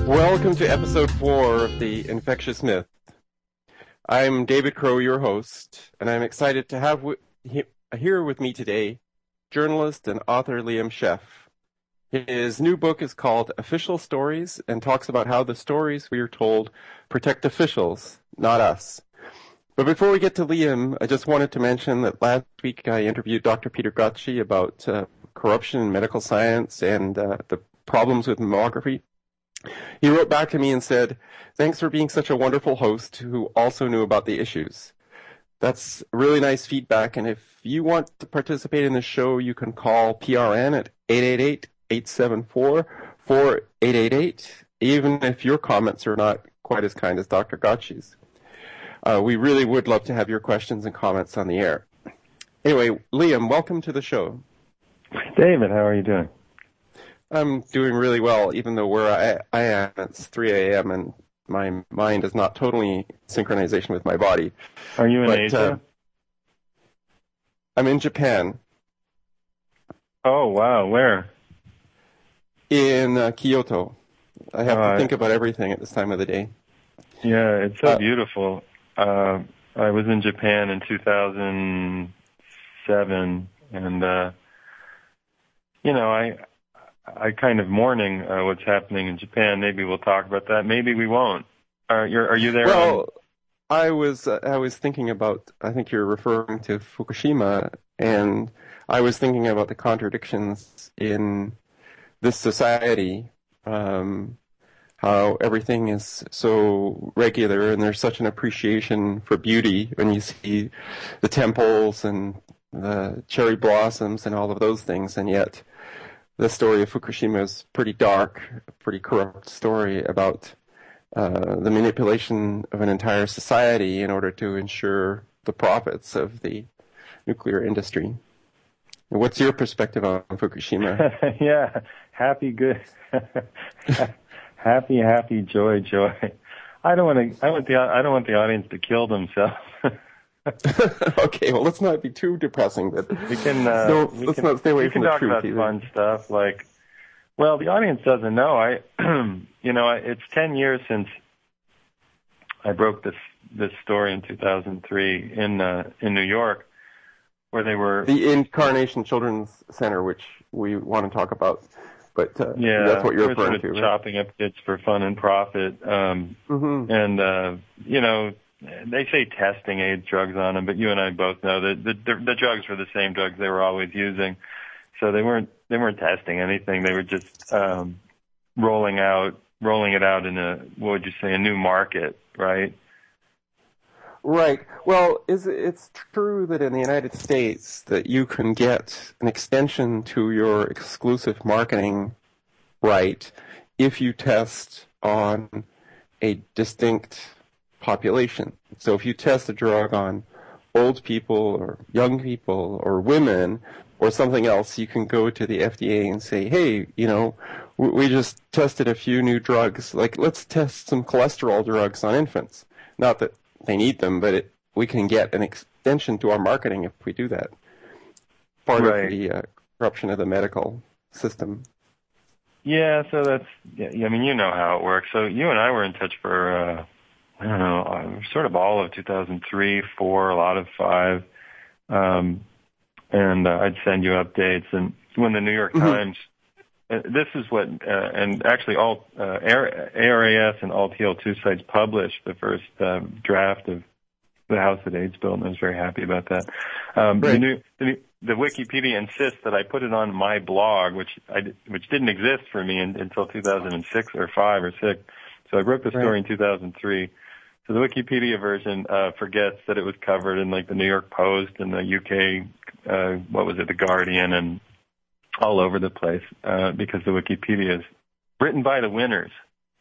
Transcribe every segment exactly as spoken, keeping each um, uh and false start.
Welcome to episode four of The Infectious Myth. I'm David Crow, your host, and I'm excited to have w- he- here with me today journalist and author Liam Scheff. His new book is called Official Stories and talks about how the stories we are told protect officials, not us. But before we get to Liam, I just wanted to mention that last week I interviewed Doctor Peter Gotchi about uh, corruption in medical science and uh, the problems with mammography. He wrote back to me and said, "Thanks for being such a wonderful host who also knew about the issues." That's really nice feedback, and if you want to participate in the show, you can call P R N at eight eight eight, eight seven four, four eight eight eight, even if your comments are not quite as kind as Doctor Gotchi's. Uh, we really would love to have your questions and comments on the air. Anyway, Liam, welcome to the show. David, how are you doing? I'm doing really well, even though where I, I am, it's three a.m. and my mind is not totally synchronization with my body. Are you in but, Asia? Uh, I'm in Japan. Oh, wow. Where? In uh, Kyoto. I have uh, to think about everything at this time of the day. Yeah, it's so uh, beautiful. Uh, I was in Japan in two thousand seven, and, uh, you know, I I kind of mourning uh, what's happening in Japan. Maybe we'll talk about that. Maybe we won't. Are you are you there? Well, on... I was uh, I was thinking about. I think you're referring to Fukushima, and I was thinking about the contradictions in this society. Um, how everything is so regular, and there's such an appreciation for beauty when you see the temples and the cherry blossoms and all of those things, and yet the story of Fukushima is pretty dark, a pretty corrupt story about uh, the manipulation of an entire society in order to ensure the profits of the nuclear industry. What's your perspective on Fukushima? Yeah, happy, good, happy, happy, joy, joy. I don't want to. I want the. I don't want the audience to kill themselves. Okay, well, let's not be too depressing, but we can. Uh, no, we let's can, not stay away we from can the talk truth about either. Fun stuff like. Well, the audience doesn't know. I, you know, it's ten years since I broke this this story in two thousand three in uh, in New York, where they were the Incarnation Children's Center, which we want to talk about. But uh, yeah, that's what you're referring referring sort to, of right? chopping up kids for fun and profit. Um, Mm-hmm. And, uh, you know, they say testing AIDS drugs on them, but you and I both know that the, the, the drugs were the same drugs they were always using. So they weren't, they weren't testing anything. They were just, um, rolling out, rolling it out in a, what would you say, a new market, right? Right. Well, is it, it's true that in the United States that you can get an extension to your exclusive marketing right if you test on a distinct population. So if you test a drug on old people or young people or women or something else, you can go to the F D A and say, hey, you know, we just tested a few new drugs. Like, let's test some cholesterol drugs on infants. Not that they need them, but it, we can get an extension to our marketing if we do that. Part Right. of the uh, corruption of the medical system. Yeah, so that's, yeah, I mean, you know how it works. So you and I were in touch for, uh, I don't know, uh, sort of all of two thousand three, four, a lot of five. Um, and uh, I'd send you updates. And when the New York Mm-hmm. Times, uh, this is what, uh, and actually all uh, A R A S and all T L two sites published the first um, draft of the House of AIDS bill, and I was very happy about that. Um, Right. the, new, the, new, the Wikipedia insists that I put it on my blog, which I, which didn't exist for me in, until two thousand six or five or six. So I wrote the story Right. in two thousand three. So the Wikipedia version uh, forgets that it was covered in like the New York Post and the U K, uh, what was it, the Guardian, and all over the place uh, because the Wikipedia is written by the winners.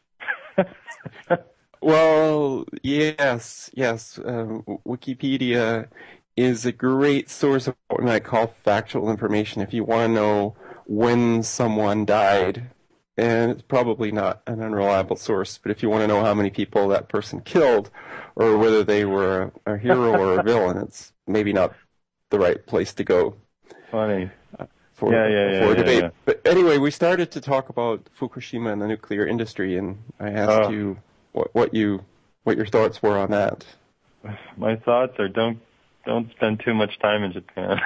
Well, yes, yes. Um, Wikipedia is a great source of what I call factual information. If you want to know when someone died, and it's probably not an unreliable source, but if you want to know how many people that person killed, or whether they were a, a hero or a villain, it's maybe not the right place to go. Funny. for, yeah, yeah, yeah, for yeah, debate. yeah. But anyway, we started to talk about Fukushima and the nuclear industry, and I asked Oh, you what, what you what your thoughts were on that. my thoughts are don't don't spend too much time in Japan.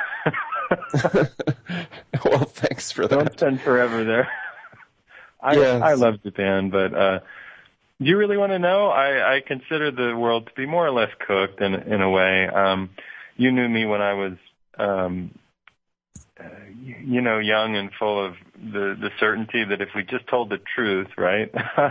Well, thanks for Don't that. spend forever there. I Yes. I love Japan, but uh, do you really want to know? I, I consider the world to be more or less cooked in in a way. Um, you knew me when I was, um, uh, you know, young and full of the the certainty that if we just told the truth, right,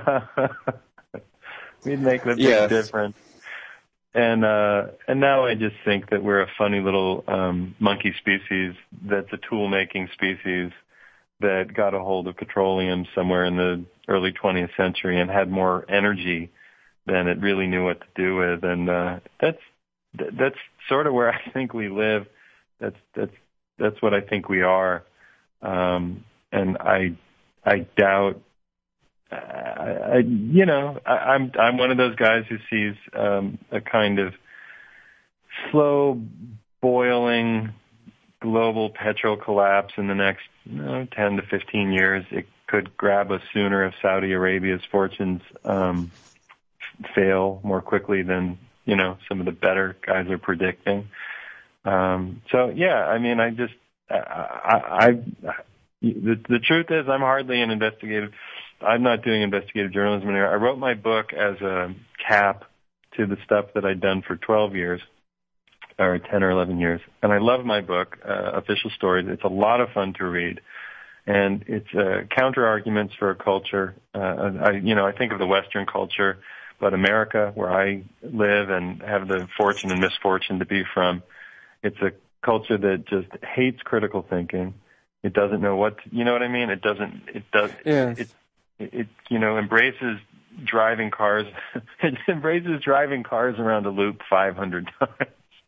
we'd make the big Yes. difference. And uh, and now I just think that we're a funny little um, monkey species that's a tool-making species that got a hold of petroleum somewhere in the early twentieth century and had more energy than it really knew what to do with. And uh, that's that's sort of where I think we live. That's that's that's what I think we are. Um, and I I doubt. I, I, you know, I, I'm I'm one of those guys who sees um, a kind of slow boiling global petrol collapse in the next you know, ten to fifteen years. It could grab us sooner if Saudi Arabia's fortunes um, fail more quickly than you know some of the better guys are predicting. Um, so yeah, I mean, I just I, I, I the the truth is I'm hardly an investigative. I'm not doing investigative journalism anymore. I wrote my book as a cap to the stuff that I'd done for twelve years, or ten or eleven years. And I love my book, uh, Official Stories. It's a lot of fun to read. And it's uh, counter-arguments for a culture. Uh, I, you know, I think of the Western culture, but America, where I live and have the fortune and misfortune to be from, it's a culture that just hates critical thinking. It doesn't know what, to, you know what I mean? It doesn't, it does, Yes. it, it, you know, embraces driving cars, it embraces driving cars around a loop five hundred times.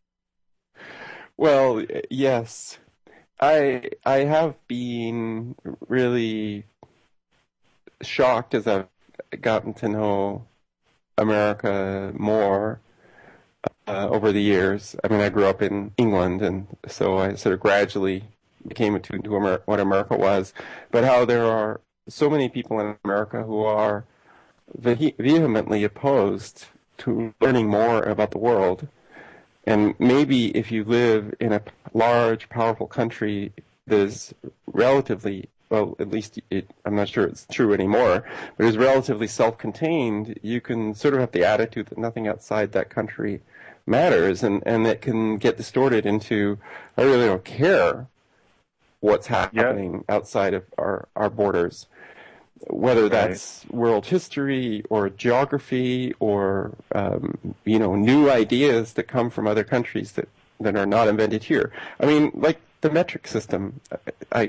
Well, yes. I I have been really shocked as I've gotten to know America more uh, over the years. I mean, I grew up in England, and so I sort of gradually became attuned to Amer- what America was. But how there are so many people in America who are vehe- vehemently opposed to learning more about the world. And maybe if you live in a large, powerful country that is relatively, well, at least it, I'm not sure it's true anymore, but is relatively self-contained, you can sort of have the attitude that nothing outside that country matters, and, and it can get distorted into, I really don't care what's happening yeah. outside of our, our borders. Whether that's right. world history or geography or, um, you know, new ideas that come from other countries that, that are not invented here. I mean, like the metric system. I,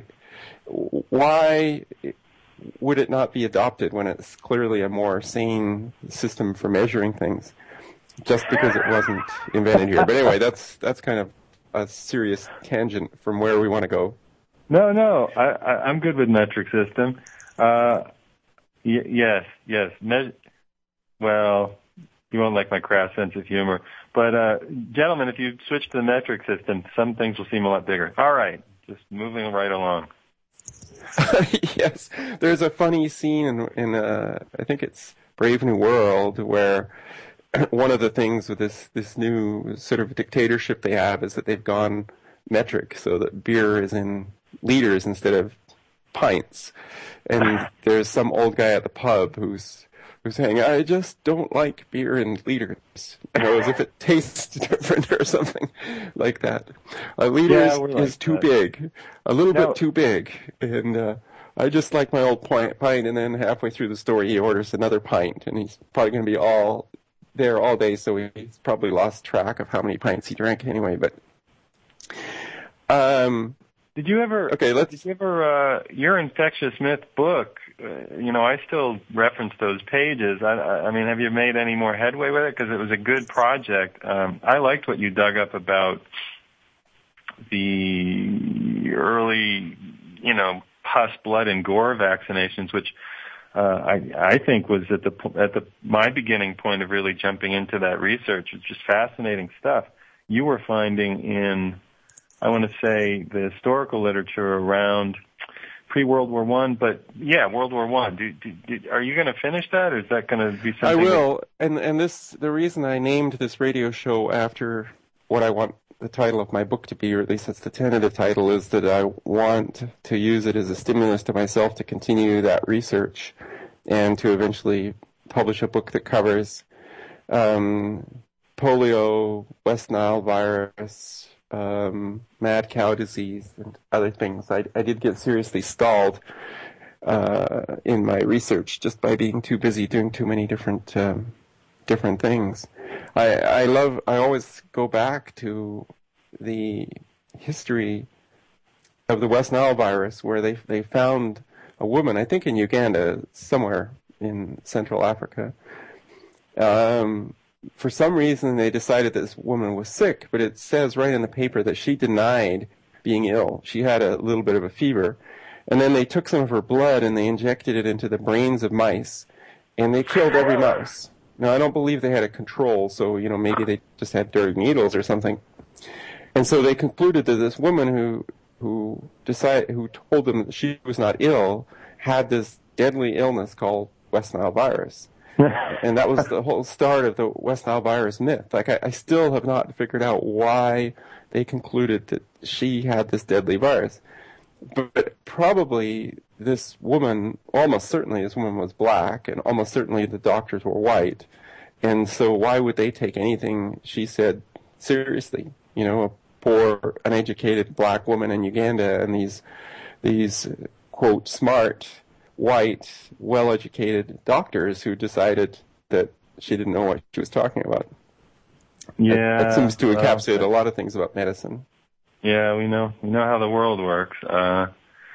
why would it not be adopted when it's clearly a more sane system for measuring things just because it wasn't invented here? But anyway, that's, that's kind of a serious tangent from where we want to go. No, no, I, I, I'm good with metric system. Uh, y- yes, yes. Me- well, you won't like my crass sense of humor. But, uh, gentlemen, if you switch to the metric system, some things will seem a lot bigger. All right, just moving right along. Yes, there's a funny scene in, in uh, I think it's Brave New World, where one of the things with this, this new sort of dictatorship they have is that they've gone metric, so that beer is in liters instead of pints. And there's some old guy at the pub who's who's saying, I just don't like beer in liters. You know, as if it tastes different or something like that. A liter yeah, is, like is too that. big, a little no. bit too big. And uh, I just like my old pint, pint, and then halfway through the story he orders another pint, and he's probably going to be all there all day, so he's probably lost track of how many pints he drank anyway. But um. Did you ever? Okay, let's. Did you ever? Uh, your Infectious Myth book. Uh, you know, I still reference those pages. I, I mean, have you made any more headway with it? Because it was a good project. Um, I liked what you dug up about the early, you know, pus, blood, and gore vaccinations, which uh, I, I think was at the at the my beginning point of really jumping into that research. It's just fascinating stuff. You were finding in I want to say, the historical literature around pre-World War One. But yeah, World War One. Do, do, do, are you going to finish that, or is that going to be something? I will. That... And and this the reason I named this radio show after what I want the title of my book to be, or at least that's the tentative title, is that I want to use it as a stimulus to myself to continue that research and to eventually publish a book that covers um, polio, West Nile virus, um, mad cow disease, and other things. I, I did get seriously stalled uh, in my research just by being too busy doing too many different um, different things. I, I love, I always go back to the history of the West Nile virus, where they they found a woman, I think in Uganda, somewhere in Central Africa. Um, for some reason, they decided that this woman was sick, but it says right in the paper that she denied being ill. She had a little bit of a fever. And then they took some of her blood and they injected it into the brains of mice, and they killed every mouse. Now, I don't believe they had a control, so, you know, maybe they just had dirty needles or something. And so they concluded that this woman who who decided, who told them that she was not ill had this deadly illness called West Nile virus. And that was the whole start of the West Nile virus myth. Like, I, I still have not figured out why they concluded that she had this deadly virus. But probably this woman, almost certainly this woman was black, and almost certainly the doctors were white. And so why would they take anything she said seriously? You know, a poor, uneducated black woman in Uganda, and these, these, quote, smart, white, well-educated doctors who decided that she didn't know what she was talking about. Yeah. That, that seems to encapsulate uh, a lot of things about medicine. Yeah, we know we know how the world works. Uh,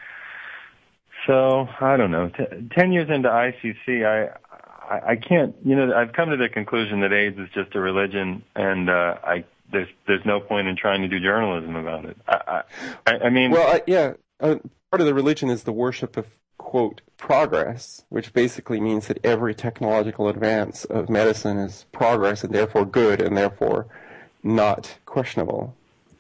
so I don't know. T- ten years into I C C, I, I I can't. You know, I've come to the conclusion that AIDS is just a religion, and uh, I there's there's no point in trying to do journalism about it. I I, I mean, well, I, yeah, uh, part of the religion is the worship of, quote, progress, which basically means that every technological advance of medicine is progress and therefore good and therefore not questionable.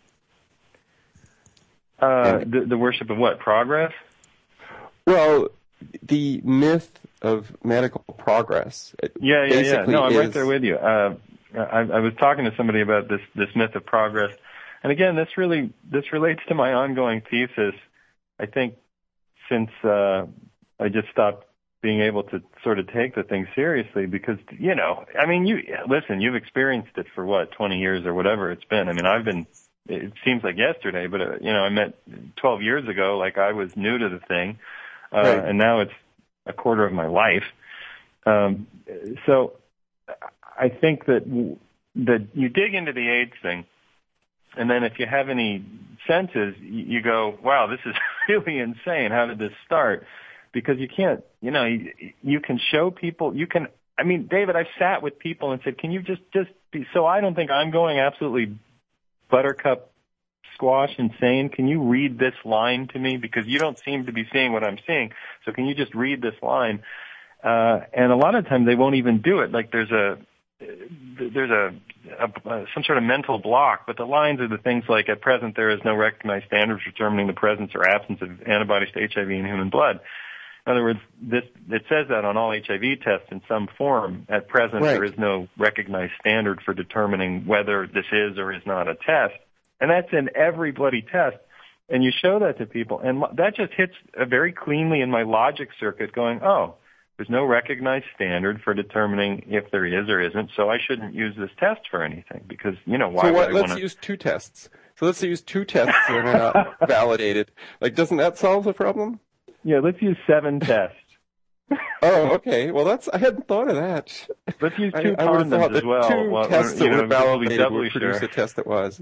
Uh, the, the worship of what? Progress? Well, the myth of medical progress. Yeah, yeah, yeah. No, I'm is... right there with you. Uh, I, I was talking to somebody about this, this myth of progress. And again, this really, this relates to my ongoing thesis. I think since, uh, I just stopped being able to sort of take the thing seriously because, you know, I mean, you, listen, you've experienced it for what, twenty years or whatever it's been. I mean, I've been, it seems like yesterday, but, uh, you know, I met twelve years ago, like I was new to the thing, uh, right. And now it's a quarter of my life. Um, so I think that, that you dig into the AIDS thing, and then if you have any senses, you go, wow, this is really insane. How did this start? Because you can't, you know, you, you can show people, you can, I mean, David, I've sat with people and said, can you just, just be, so I don't think I'm going absolutely buttercup squash insane. Can you read this line to me? Because you don't seem to be seeing what I'm seeing. So can you just read this line? Uh, and a lot of times they won't even do it. Like there's a, there's a, a, a some sort of mental block, but the lines are the things like, at present there is no recognized standard for determining the presence or absence of antibodies to H I V in human blood. In other words, this, it says that on all H I V tests in some form. At present, right. There is no recognized standard for determining whether this is or is not a test. And that's in every bloody test. And you show that to people, and that just hits uh, very cleanly in my logic circuit going, oh, there's no recognized standard for determining if there is or isn't, so I shouldn't use this test for anything because, you know, why so what, would I let's wanna... use two tests. So let's use two tests that are not validated. Like, doesn't that solve the problem? Yeah, let's use seven tests. Oh, okay. Well, that's I hadn't thought of that. Let's use two I, condoms I as well. Two well, tests you that know, were validated doubly would produce sure. a test that was.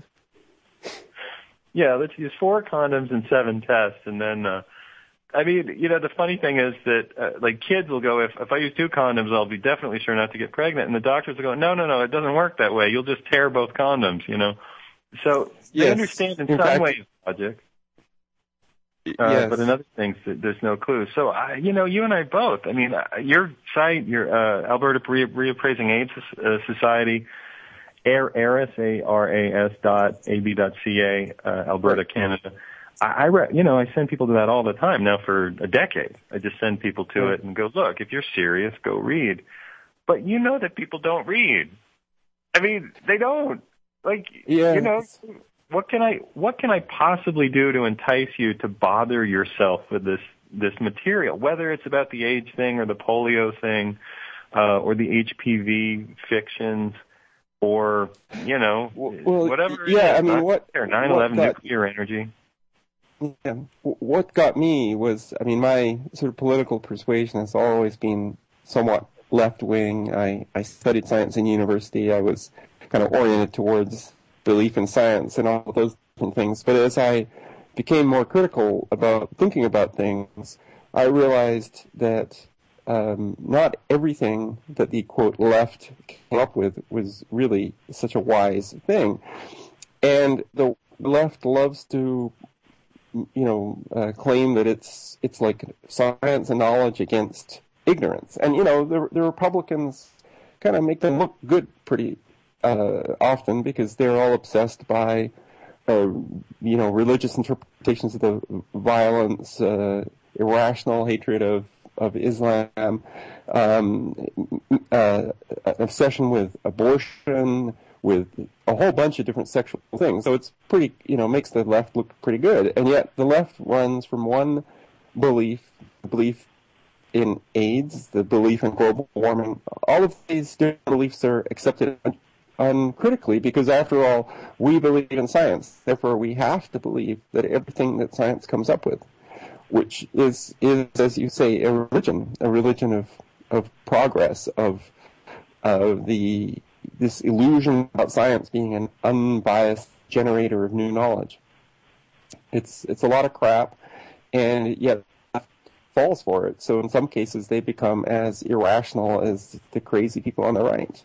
Yeah, let's use four condoms and seven tests, and then, uh, I mean, you know, the funny thing is that, uh, like, kids will go, if, if I use two condoms, I'll be definitely sure not to get pregnant, and the doctors will go, no, no, no, it doesn't work that way. You'll just tear both condoms, you know. So they yes. understand in, in some fact, ways logic. Uh, yes. But in other things, there's no clue. So, I, you know, you and I both. I mean, your site, your uh, Alberta Re- Reappraising AIDS uh, Society, Aras, A R A S dot A B dot C A, uh, Alberta, Canada. I, I re- you know, I send people to that all the time now for a decade. I just send people to right. it and go, look, if you're serious, go read. But you know that people don't read. I mean, they don't. Like, yeah. you know, what can I, what can I possibly do to entice you to bother yourself with this, this material, whether it's about the AIDS thing or the polio thing, uh, or the H P V fictions, or, you know, well, whatever it yeah, is, I mean, what, nine eleven what got, nuclear energy. Yeah, what got me was, I mean, my sort of political persuasion has always been somewhat left-wing. I, I studied science in university. I was kind of oriented towards belief in science and all of those different things. But as I became more critical about thinking about things, I realized that um, not everything that the, quote, left came up with was really such a wise thing. And the left loves to, you know, uh, claim that it's it's like science and knowledge against ignorance. And, you know, the, the Republicans kind of make them look good pretty uh, often because they're all obsessed by, uh, you know, religious interpretations of the violence, uh, irrational hatred of, of Islam, um, uh, obsession with abortion, with a whole bunch of different sexual things. So it's pretty, you know, makes the left look pretty good. And yet the left runs from one belief, belief in AIDS, the belief in global warming. All of these different beliefs are accepted uncritically because, after all, we believe in science. Therefore, we have to believe that everything that science comes up with, which is, is as you say, a religion, a religion of, of progress, of uh, the this illusion about science being an unbiased generator of new knowledge. It's it's a lot of crap, and yet falls for it. So in some cases, they become as irrational as the crazy people on the right.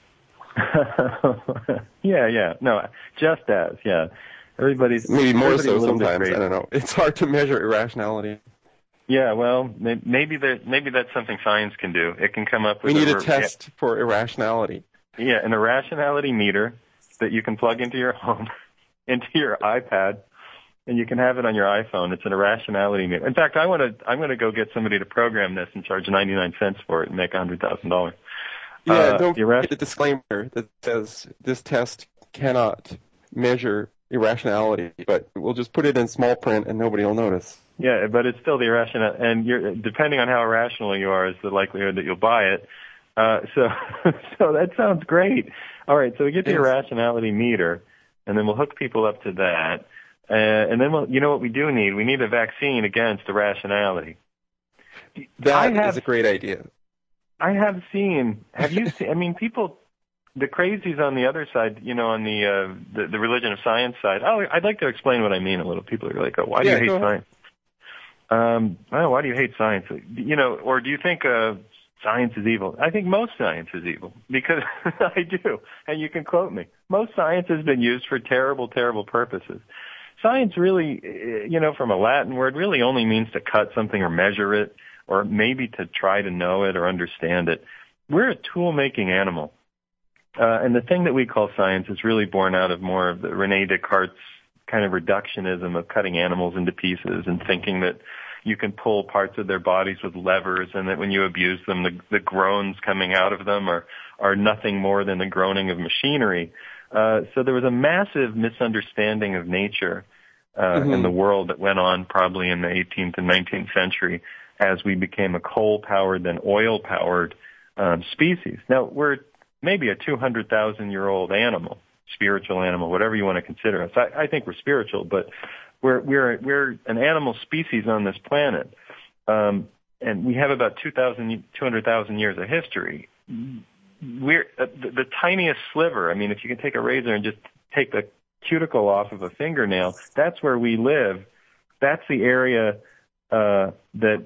yeah, yeah, no, just as, yeah. Everybody's maybe more everybody's so sometimes. I don't know. It's hard to measure irrationality. Yeah, well, maybe that maybe that's something science can do. It can come up with. We need a, a test yeah. for irrationality. Yeah, an irrationality meter that you can plug into your home, into your iPad, and you can have it on your iPhone. It's an irrationality meter. In fact, I want to. I'm going to go get somebody to program this and charge ninety-nine cents for it and make a hundred thousand dollars. Yeah, uh, don't irras- get the disclaimer that says this test cannot measure irrationality, but we'll just put it in small print and nobody will notice. Yeah, but it's still the irrational, and you're, depending on how irrational you are is the likelihood that you'll buy it. Uh, so, so that sounds great. All right, so we get the yes. irrationality meter, and then we'll hook people up to that. Uh, and then, we'll, you know what we do need? We need a vaccine against irrationality. That have, is a great idea. I have seen, have you seen, I mean, people, the crazies on the other side, you know, on the, uh, the, the religion of science side, oh, I'd like to explain what I mean a little. People are like, oh, why do yeah, you hate science? Um, oh, why do you hate science? You know, or do you think, uh, science is evil? I think most science is evil because I do, and you can quote me. Most science has been used for terrible, terrible purposes. Science really, you know, from a Latin word, really only means to cut something or measure it, or maybe to try to know it or understand it. We're a tool-making animal. Uh, and the thing that we call science is really born out of more of the Rene Descartes' kind of reductionism of cutting animals into pieces and thinking that you can pull parts of their bodies with levers and that when you abuse them, the, the groans coming out of them are, are nothing more than the groaning of machinery. Uh, so there was a massive misunderstanding of nature uh, mm-hmm. in the world that went on probably in the eighteenth and nineteenth century as we became a coal-powered, then oil-powered um, species. Now, we're maybe a two hundred thousand year old animal, spiritual animal, whatever you want to consider us. I, I think we're spiritual, but we're we're we're an animal species on this planet, um, and we have about two hundred thousand years of history. We're uh, the, the tiniest sliver. I mean, if you can take a razor and just take the cuticle off of a fingernail, that's where we live. That's the area uh, that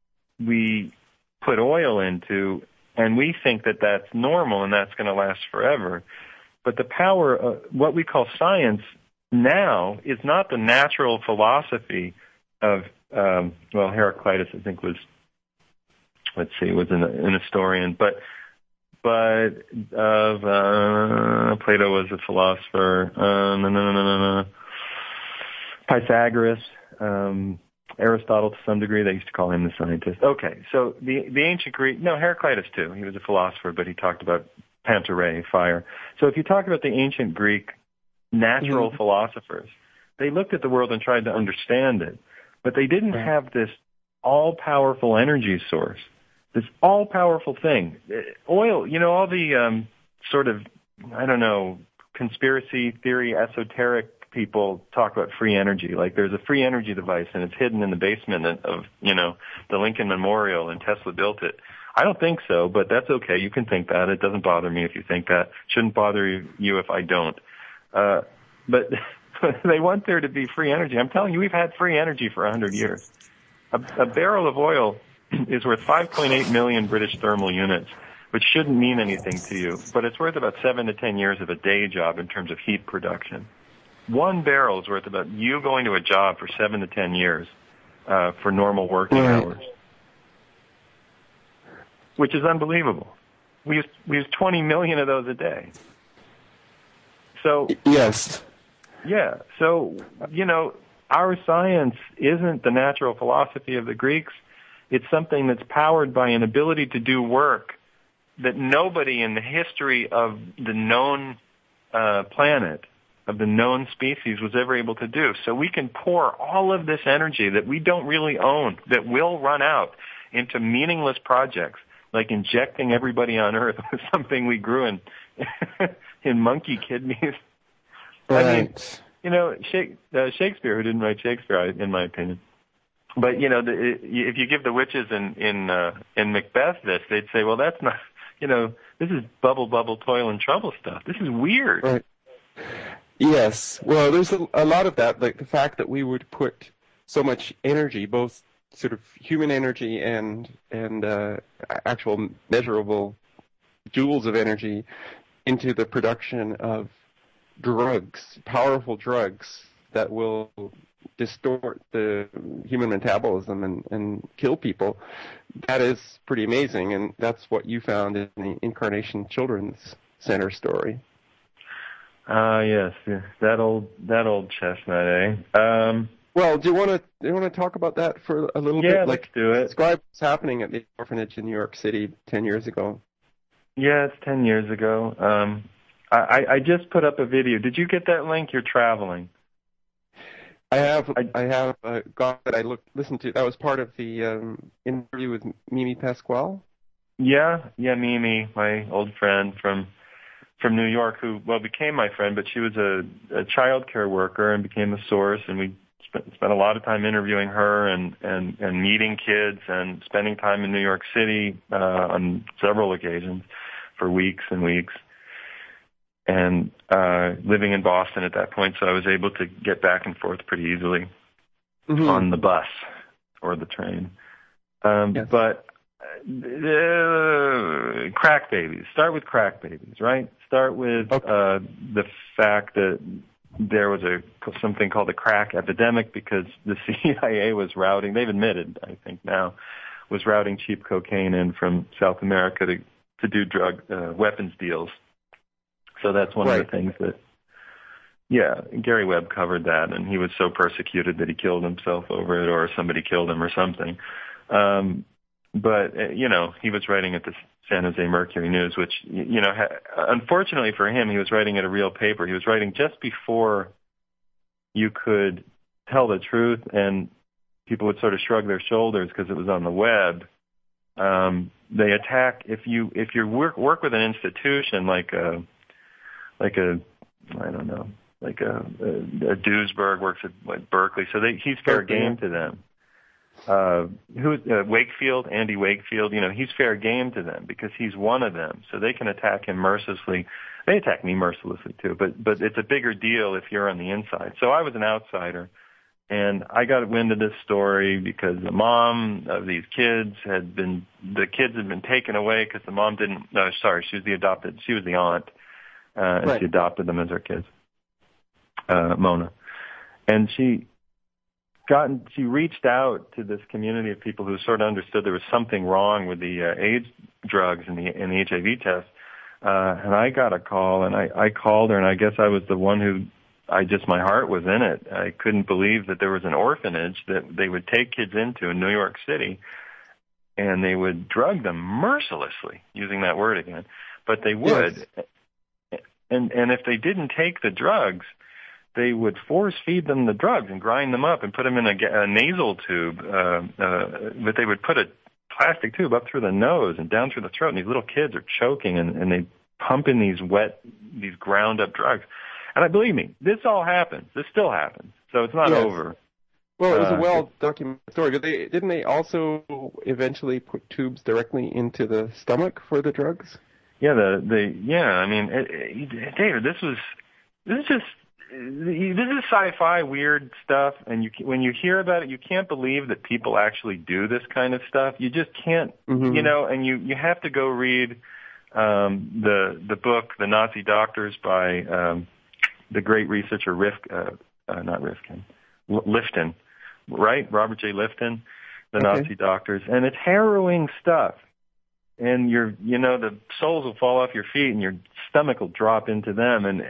we put oil into, and we think that that's normal and that's going to last forever. But the power of what we call science now is not the natural philosophy of, um, well, Heraclitus, I think, was, let's see, was an, an historian, but but of uh, Plato was a philosopher. Uh, no, no, no, no, no. Pythagoras, um, Aristotle to some degree. They used to call him the scientist. Okay, so the the ancient Greek. No, Heraclitus too. He was a philosopher, but he talked about Pantare, fire. So if you talk about the ancient Greek natural mm-hmm. philosophers, they looked at the world and tried to understand it, but they didn't right. have this all-powerful energy source, this all-powerful thing. Oil, you know, all the um, sort of, I don't know, conspiracy theory, esoteric people talk about free energy. Like there's a free energy device and it's hidden in the basement of, you know, the Lincoln Memorial and Tesla built it. I don't think so, but that's okay. You can think that. It doesn't bother me if you think that. Shouldn't bother you if I don't. Uh, but they want there to be free energy. I'm telling you, we've had free energy for a hundred years. A, a barrel of oil is worth five point eight million British thermal units, which shouldn't mean anything to you, but it's worth about seven to ten years of a day job in terms of heat production. One barrel is worth about you going to a job for seven to ten years uh, for normal working right. hours, which is unbelievable. We use, we use twenty million of those a day. So yes, yeah. So you know, our science isn't the natural philosophy of the Greeks. It's something that's powered by an ability to do work that nobody in the history of the known uh, planet, of the known species, was ever able to do. So we can pour all of this energy that we don't really own, that will run out, into meaningless projects, like injecting everybody on Earth with something we grew in in monkey kidneys. Right. I mean, you know, Shakespeare, who didn't write Shakespeare, in my opinion. But, you know, the, if you give the witches in in, uh, in Macbeth this, they'd say, well, that's not, you know, this is bubble, bubble, toil, and trouble stuff. This is weird. Right. Yes. Well, there's a, a lot of that, like the fact that we would put so much energy, both sort of human energy and and uh, actual measurable joules of energy, into the production of drugs, powerful drugs that will distort the human metabolism and, and kill people. That is pretty amazing, and that's what you found in the Incarnation Children's Center story. Ah, uh, yes, that old that old chestnut, eh? Um, well, do you want to do you want to talk about that for a little yeah, bit? Yeah, let's do it. Describe what's happening at the orphanage in New York City ten years ago. Yeah, it's ten years ago. Um, I, I just put up a video. Did you get that link? You're traveling. I have. I, I have uh, got that. I looked, listened to. That was part of the um, interview with Mimi Pasquale. Yeah, yeah, Mimi, my old friend from from New York, who well became my friend, but she was a, a child care worker and became a source, and we spent, spent a lot of time interviewing her and and and meeting kids and spending time in New York City uh, on several occasions for weeks and weeks. And uh, living in Boston at that point, so I was able to get back and forth pretty easily mm-hmm. on the bus or the train. Um, yes. But uh, crack babies. Start with crack babies, right? Start with okay. uh, the fact that there was a something called a crack epidemic because the C I A was routing. They've admitted, I think now, was routing cheap cocaine in from South America to to do drug uh, weapons deals. So that's one right. of the things that, yeah, Gary Webb covered that, and he was so persecuted that he killed himself over it, or somebody killed him or something. Um, but, uh, you know, he was writing at the San Jose Mercury News, which, you know, ha- unfortunately for him, he was writing at a real paper. He was writing just before you could tell the truth, and people would sort of shrug their shoulders because it was on the web. Um, they attack, if you if you work, work with an institution like a, like a, I don't know, like a, a, a Duesberg works at like Berkeley, so they, he's fair okay. game to them. Uh, who, uh, Wakefield, Andy Wakefield, you know, he's fair game to them because he's one of them, so they can attack him mercilessly. They attack me mercilessly too, but but it's a bigger deal if you're on the inside. So I was an outsider, and I got wind of this story because the mom of these kids had been, the kids had been taken away because the mom didn't, no, sorry, she was the adopted, she was the aunt. Uh, and right. she adopted them as her kids, uh, Mona. And she got, she reached out to this community of people who sort of understood there was something wrong with the uh, AIDS drugs and the, and the H I V test. Uh, and I got a call, and I, I called her, and I guess I was the one who, I just, my heart was in it. I couldn't believe that there was an orphanage that they would take kids into in New York City, and they would drug them mercilessly, using that word again. But they would. Yes. And, and if they didn't take the drugs, they would force feed them the drugs and grind them up and put them in a, a nasal tube. Uh, uh, but they would put a plastic tube up through the nose and down through the throat, and these little kids are choking, and, and they pump in these wet, these ground up drugs. And I believe me, this all happens. This still happens. So it's not yes. over. Well, it was uh, a well-documented story. But they, didn't they also eventually put tubes directly into the stomach for the drugs? Yeah, the, the yeah, I mean, it, it, David, this was, this is just, this is sci-fi weird stuff, and you, when you hear about it, you can't believe that people actually do this kind of stuff. You just can't, mm-hmm. you know, and you, you have to go read um, the the book, The Nazi Doctors, by um, the great researcher Rif, uh, uh, not Rifkin, L- Lifton, right? Robert J. Lifton, The okay. Nazi Doctors, and it's harrowing stuff. And your, you know, the soles will fall off your feet, and your stomach will drop into them. And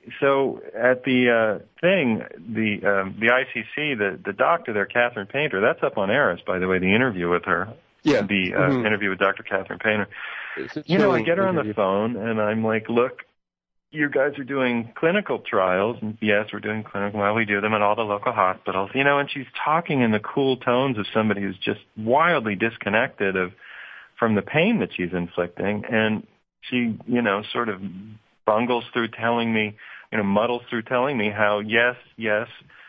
so, at the uh, thing, the um, the I C C, the the doctor there, Catherine Painter, that's up on Eris, by the way. The interview with her, yeah, the uh, mm-hmm. interview with Doctor Catherine Painter. You know, I get her on the phone, and I'm like, look, you guys are doing clinical trials, and yes, we're doing clinical. Well, we do them at all the local hospitals, you know. And she's talking in the cool tones of somebody who's just wildly disconnected of from the pain that she's inflicting, and she, you know, sort of bungles through telling me, you know, muddles through telling me how yes, yes,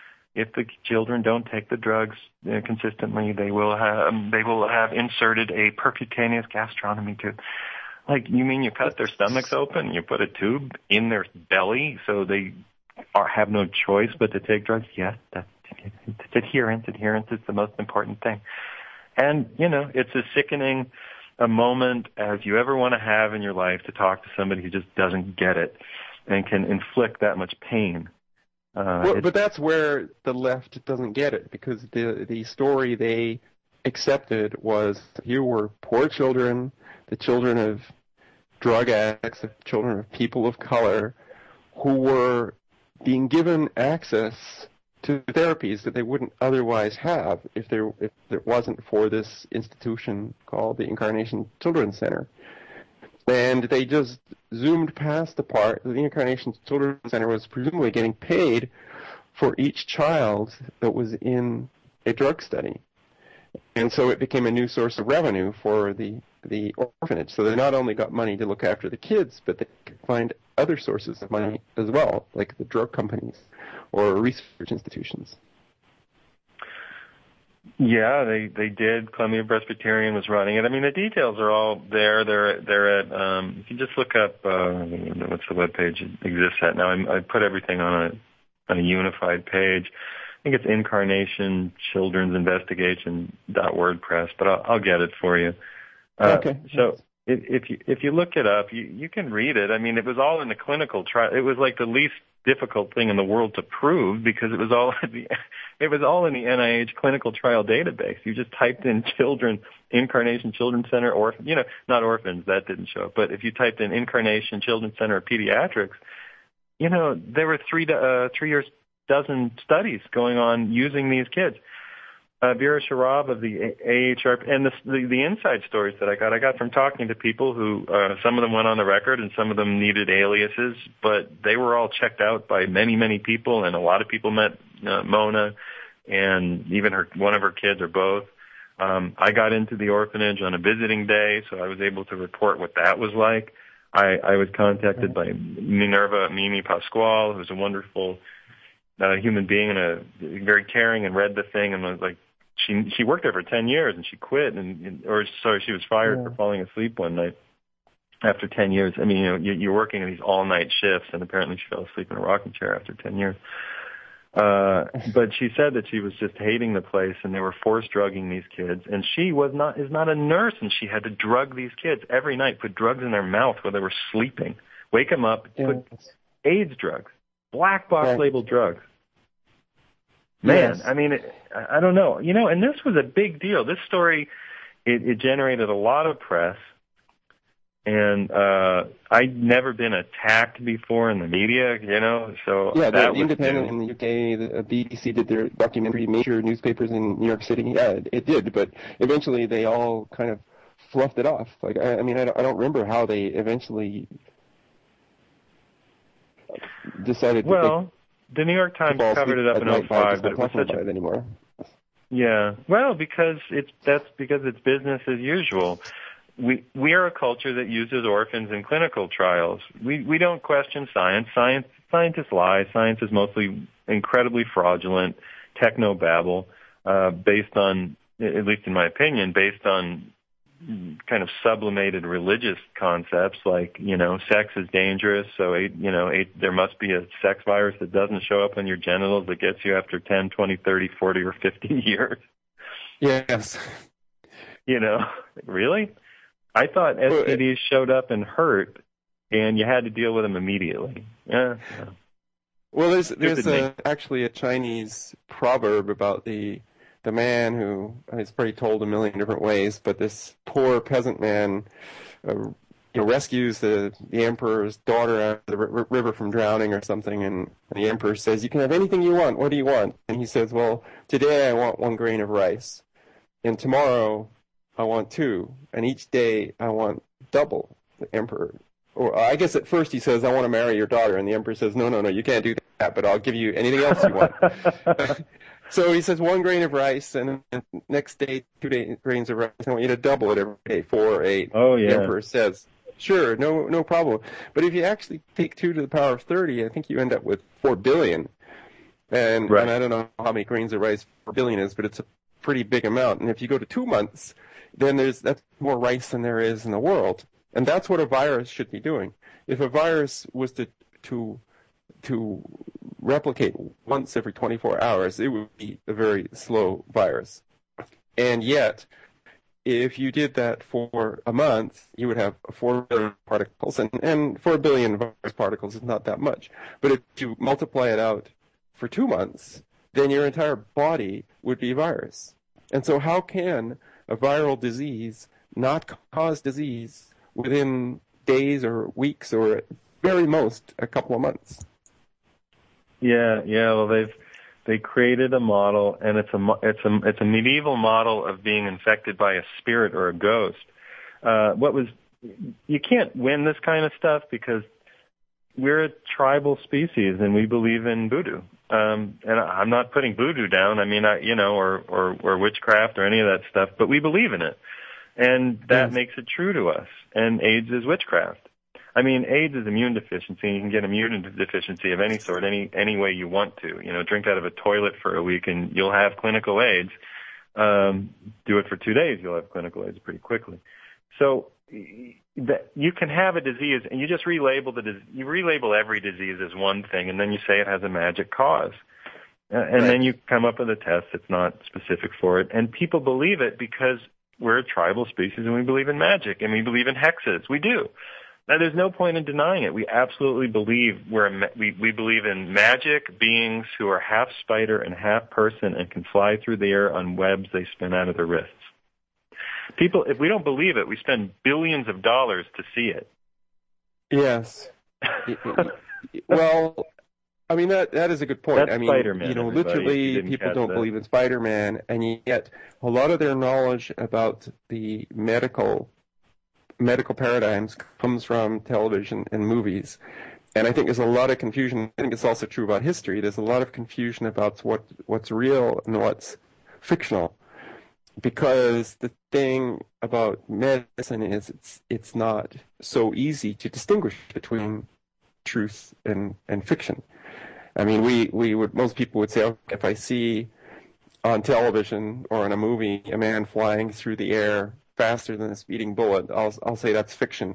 if the children don't take the drugs uh, consistently, they will have um, they will have inserted a percutaneous gastrostomy tube. Like, you mean you cut their stomachs open, you put a tube in their belly so they are, have no choice but to take drugs? Yes, that's it's adherence. Adherence is the most important thing. And, you know, it's as sickening a moment as you ever want to have in your life to talk to somebody who just doesn't get it and can inflict that much pain. Uh, well, but that's where the left doesn't get it, because the the story they accepted was here were poor children, the children of drug addicts, the children of people of color, who were being given access to therapies that they wouldn't otherwise have if there if it wasn't for this institution called the Incarnation Children's Center. And they just zoomed past the part that the Incarnation Children's Center was presumably getting paid for each child that was in a drug study. And so it became a new source of revenue for the the orphanage. So they not only got money to look after the kids, but they could find other sources of money as well, like the drug companies or research institutions. Yeah, they they did. Columbia Presbyterian was running it. I mean, the details are all there. They're they're at. Um, you can just look up uh, what's the web page it exists at now. I, I put everything on a on a unified page. I think it's Incarnation Children's Investigation dot WordPress, but I'll, I'll get it for you. Uh, okay. So if, if you if you look it up, you you can read it. I mean, it was all in the clinical trial. It was like the least difficult thing in the world to prove, because it was all in the, it was all in the N I H clinical trial database. You just typed in children, Incarnation Children's Center, or, you know, not orphans, that didn't show up, but if you typed in Incarnation Children's Center or pediatrics, you know, there were three, uh, three years, dozen studies going on using these kids. Uh, Vera Sharab of the A H R P, and the, the the inside stories that I got, I got from talking to people who, uh, some of them went on the record and some of them needed aliases, but they were all checked out by many, many people, and a lot of people met uh, Mona and even her, one of her kids or both. Um, I got into the orphanage on a visiting day, so I was able to report what that was like. I, I was contacted by Minerva Mimi Pasquale, who's a wonderful uh, human being and a very caring, and read the thing and was like, She she worked there for ten years and she quit, and, and or sorry, she was fired yeah. for falling asleep one night after ten years. I mean, you know, you, you're working in these all night shifts, and apparently she fell asleep in a rocking chair after ten years. Uh, but she said that she was just hating the place, and they were force drugging these kids, and she was not is not a nurse, and she had to drug these kids every night, put drugs in their mouth while they were sleeping, wake them up, yeah. put AIDS drugs, black box right. labeled drugs. Man, yes. I mean, it, I don't know. You know, and this was a big deal. This story, it, it generated a lot of press. And uh I'd never been attacked before in the media, you know, so Yeah, the, that the was Independent new. in the U K, the B B C did their documentary, major newspapers in New York City. Yeah, it, it did, but eventually they all kind of fluffed it off. Like, I, I mean, I don't, I don't remember how they eventually decided that they Well, the New York could Times fall covered asleep it up at in night by oh five, just but not it was talking such about a it anymore. yeah. Well, because it's that's because it's business as usual. We we are a culture that uses orphans in clinical trials. We we don't question science. Science scientists lie. Science is mostly incredibly fraudulent technobabble, uh, based on, at least in my opinion, based on kind of sublimated religious concepts like, you know, sex is dangerous, so, you know, there must be a sex virus that doesn't show up on your genitals that gets you after ten, twenty, thirty, forty, or fifty years. Yes. You know, really? I thought S T Ds showed up and hurt, and you had to deal with them immediately. Yeah. Well, there's there's a, actually a Chinese proverb about the the man who, it's probably told a million different ways, but this poor peasant man, uh, you know, rescues the the emperor's daughter out of the r- river from drowning or something, and the emperor says, "You can have anything you want. What do you want?" And he says, "Well, today I want one grain of rice, and tomorrow I want two, and each day I want double." The emperor, or I guess at first he says, "I want to marry your daughter," and the emperor says, "No, no, no, you can't do that, but I'll give you anything else you want." So he says one grain of rice, and next day two day, grains of rice. I want you to double it every day, four or eight. Oh, yeah. The emperor says, "Sure, no, no problem." But if you actually take two to the power of thirty, I think you end up with four billion. And right. and I don't know how many grains of rice four billion is, but it's a pretty big amount. And if you go to two months, then there's that's more rice than there is in the world. And that's what a virus should be doing. If a virus was to to to replicate once every twenty-four hours, it would be a very slow virus. And yet, if you did that for a month, you would have four billion particles, and, and four billion virus particles is not that much. But if you multiply it out for two months, then your entire body would be virus. And so how can a viral disease not cause disease within days or weeks or very most a couple of months? Yeah, yeah. Well, they've they created a model, and it's a it's a it's a medieval model of being infected by a spirit or a ghost. Uh, what was you can't win this kind of stuff because we're a tribal species and we believe in voodoo. Um, and I'm not putting voodoo down. I mean, I you know, or or or witchcraft or any of that stuff, but we believe in it, and that Yes. makes it true to us. And AIDS is witchcraft. I mean, AIDS is immune deficiency, and you can get immune deficiency of any sort, any any way you want to. You know, drink out of a toilet for a week, and you'll have clinical AIDS. Um, do it for two days, you'll have clinical AIDS pretty quickly. So that you can have a disease, and you just relabel the you relabel every disease as one thing, and then you say it has a magic cause, uh, and Right. then you come up with a test that's not specific for it, and people believe it because we're a tribal species, and we believe in magic, and we believe in hexes. We do. Now, there's no point in denying it. We absolutely believe we're a, we we believe in magic beings who are half spider and half person and can fly through the air on webs they spin out of their wrists. People, if we don't believe it, we spend billions of dollars to see it. Yes. Well, I mean, that that is a good point. That's I mean, Spider-Man, you know, everybody, if you literally didn't people catch don't that. believe in Spider-Man, and yet a lot of their knowledge about the medical medical paradigms comes from television and movies. And I think there's a lot of confusion. I think it's also true about history. There's a lot of confusion about what what's real and what's fictional. Because the thing about medicine is it's it's not so easy to distinguish between truth and, and fiction. I mean, we, we would most people would say, okay, if I see on television or in a movie a man flying through the air faster than a speeding bullet, I'll I'll say that's fiction.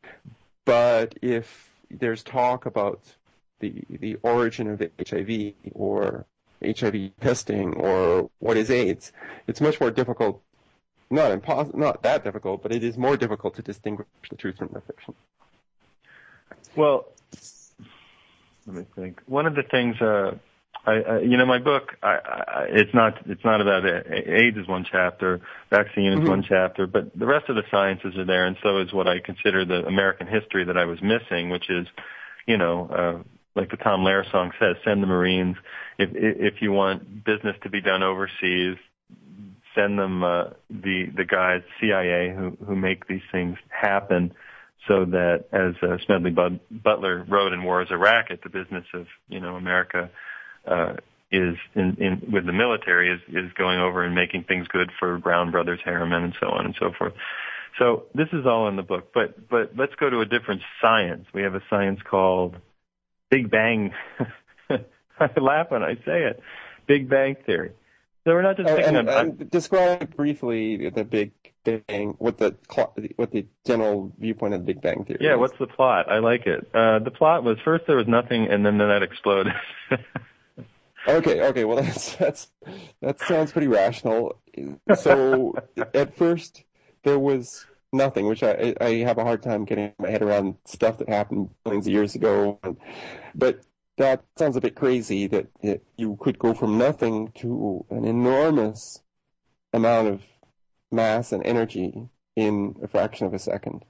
But if there's talk about the the origin of H I V or H I V testing or what is AIDS, it's much more difficult, not impos- not that difficult, but it is more difficult to distinguish the truth from the fiction. Well, let me think. One of the things uh, I, I, you know, my book, I, I, it's not, it's not about AIDS is one chapter, vaccine is mm-hmm. one chapter, but the rest of the sciences are there, and so is what I consider the American history that I was missing, which is, you know, uh, like the Tom Lehrer song says, send the Marines. If, if you want business to be done overseas, send them, uh, the, the guys, C I A, who, who make these things happen. So that, as uh, Smedley Butler wrote in War is a Racket, the business of, you know, America uh, is in, in with the military is, is going over and making things good for Brown Brothers, Harriman, and so on and so forth. So this is all in the book. But but let's go to a different science. We have a science called Big Bang. I laugh when I say it. Big Bang Theory. So we're not just thinking and, of... and describe briefly the Big Bang, what the what the general viewpoint of the Big Bang Theory Yeah, is. What's the plot? I like it. Uh, the plot was first there was nothing, and then that exploded. okay, okay, well that's that's that sounds pretty rational. So at first there was nothing, which I I have a hard time getting my head around stuff that happened millions of years ago, but that sounds a bit crazy that it, you could go from nothing to an enormous amount of mass and energy in a fraction of a second.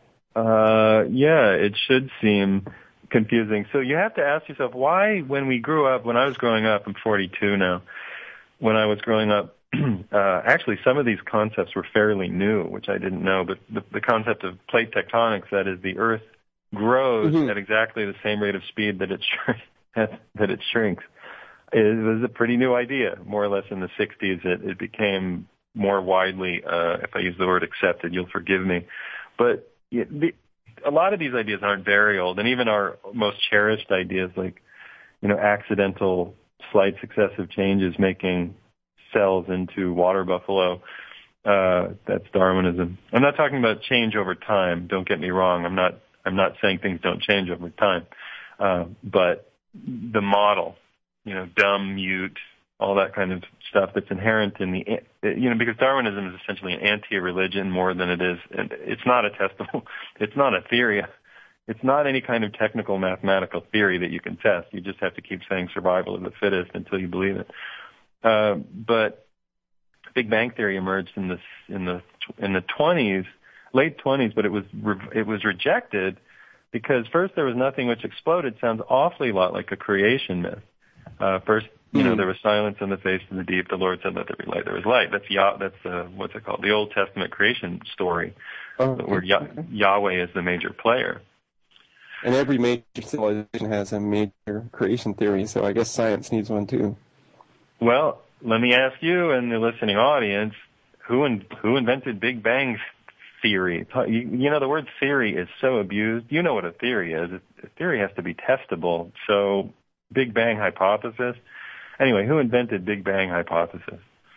Uh, yeah, it should seem confusing. So you have to ask yourself, why, when we grew up, when I was growing up, I'm forty-two now, when I was growing up, uh, actually some of these concepts were fairly new, which I didn't know, but the, the concept of plate tectonics, that is, the Earth grows mm-hmm. at exactly the same rate of speed that it sh- that it shrinks. It was a pretty new idea. More or less in the sixties, it, it became more widely, uh, if I use the word accepted, you'll forgive me. But yeah, the, a lot of these ideas aren't very old, and even our most cherished ideas, like, you know, accidental, slight successive changes making cells into water buffalo, uh, that's Darwinism. I'm not talking about change over time. Don't get me wrong. I'm not. I'm not saying things don't change over time, uh, but the model, you know, dumb, mute, all that kind of stuff that's inherent in the, you know, because Darwinism is essentially an anti-religion more than it is, it's not a testable, it's not a theory, it's not any kind of technical mathematical theory that you can test. You just have to keep saying survival of the fittest until you believe it. Uh, but Big Bang Theory emerged in the in the in the twenties. Late twenties, but it was re- it was rejected because first there was nothing which exploded. Sounds awfully a lot like a creation myth. Uh, first, you mm. know, there was silence in the face of the deep. The Lord said, "Let there be light." There was light. That's Yah. That's uh, what's it called? The Old Testament creation story, oh, where Yah- Yahweh is the major player. And every major civilization has a major creation theory, so I guess science needs one too. Well, let me ask you and the listening audience: who in, who invented Big Bang theory? You, you know, the word theory is so abused. You know what a theory is. A theory has to be testable. So, Big Bang hypothesis. Anyway, who invented Big Bang hypothesis?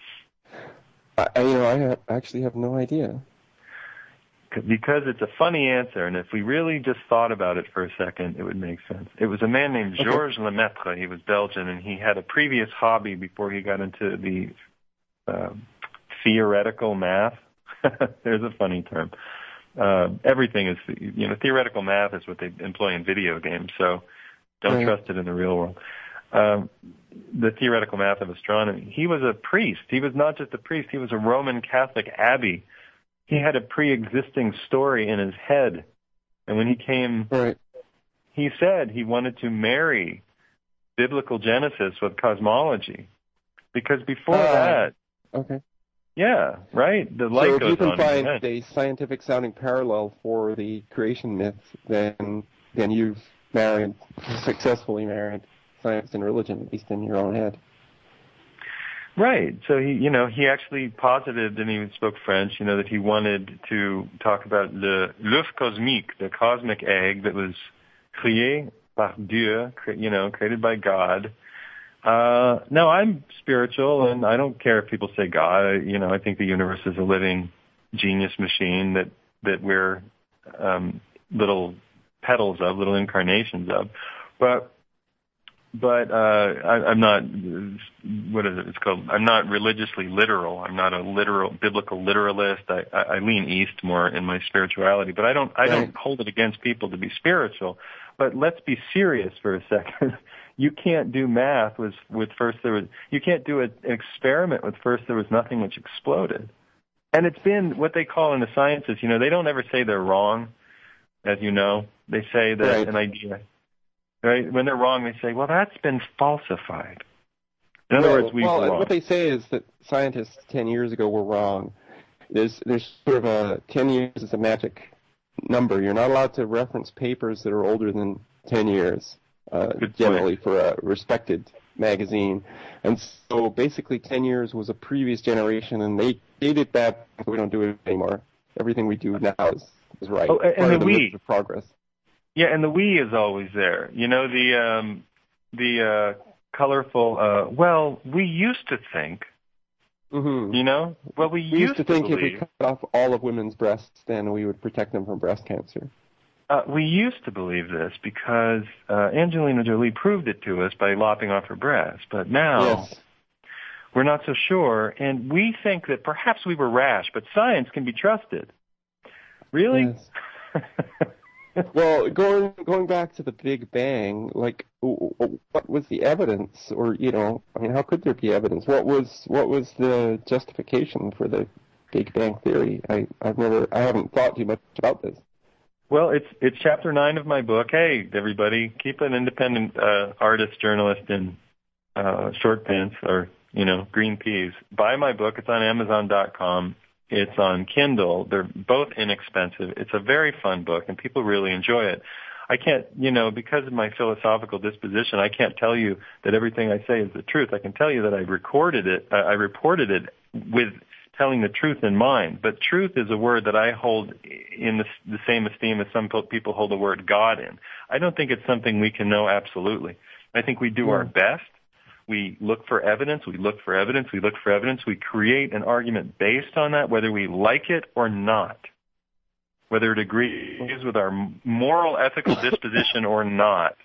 I, you know, I ha- actually have no idea. Because it's a funny answer, and if we really just thought about it for a second, it would make sense. It was a man named Georges okay. Lemaitre. He was Belgian, and he had a previous hobby before he got into the uh, theoretical math. There's a funny term. Uh, everything is, you know, theoretical math is what they employ in video games, so don't right. trust it in the real world. Um, the theoretical math of astronomy. He was a priest. He was not just a priest. He was a Roman Catholic abbey. He had a pre-existing story in his head. And when he came, right. he said he wanted to marry biblical Genesis with cosmology. Because before uh, that, okay. Yeah, right. The light so goes on. if you can find a scientific sounding parallel for the creation myth, then then you've married, successfully married science and religion, at least in your own head. Right. So he, you know, he actually posited, and he spoke French, you know, that he wanted to talk about le l'œuf cosmique, the cosmic egg that was créé par Dieu, you know, created by God. Uh, no, I'm spiritual, and I don't care if people say God. I, you know, I think the universe is a living genius machine that, that we're, um, little petals of, little incarnations of. But, but, uh, I, I'm not, what is it? It's called, I'm not religiously literal. I'm not a literal, biblical literalist. I, I, I lean east more in my spirituality, but I don't, I don't hold it against people to be spiritual. But let's be serious for a second. You can't do math with with first there was. You can't do an experiment with first there was nothing which exploded. And it's been what they call in the sciences. You know, they don't ever say they're wrong, as you know. They say that Right. an idea, right? When they're wrong, they say, well, that's been falsified. In other well, words, we well, were wrong. what they say is that scientists ten years ago were wrong. There's there's sort of a ten years is a magic number. You're not allowed to reference papers that are older than ten years, uh, generally for a respected magazine. And so basically ten years was a previous generation, and they dated that. We don't do it anymore. Everything we do now is, is right. Oh, and Part the of the we. myth of progress. Yeah, and the we is always there. You know, the um, the uh, colorful, uh, well, we used to think, Mm-hmm. you know, well, we, We used to think believe, if we cut off all of women's breasts, then we would protect them from breast cancer. uh, we used to believe this because uh, Angelina Jolie proved it to us by lopping off her breast. But now Yes. we're not so sure, and we think that perhaps we were rash, but science can be trusted. Really? Yes. Well, going going back to the Big Bang, like, w- w- what was the evidence, or you know, I mean, how could there be evidence? What was what was the justification for the Big Bang theory? I I've never, I haven't thought too much about this. Well, it's it's chapter nine of my book. Hey, everybody, keep an independent uh, artist, journalist in uh, short pants or you know green peas. Buy my book. It's on Amazon dot com. It's on Kindle. They're both inexpensive. It's a very fun book, and people really enjoy it. I can't, you know, because of my philosophical disposition, I can't tell you that everything I say is the truth. I can tell you that I recorded it, uh, I reported it with telling the truth in mind. But truth is a word that I hold in the, the same esteem as some people hold the word God in. I don't think it's something we can know absolutely. I think we do Mm. our best. We look for evidence, we look for evidence, we look for evidence, we create an argument based on that, whether we like it or not, whether it agrees with our moral, ethical disposition or not.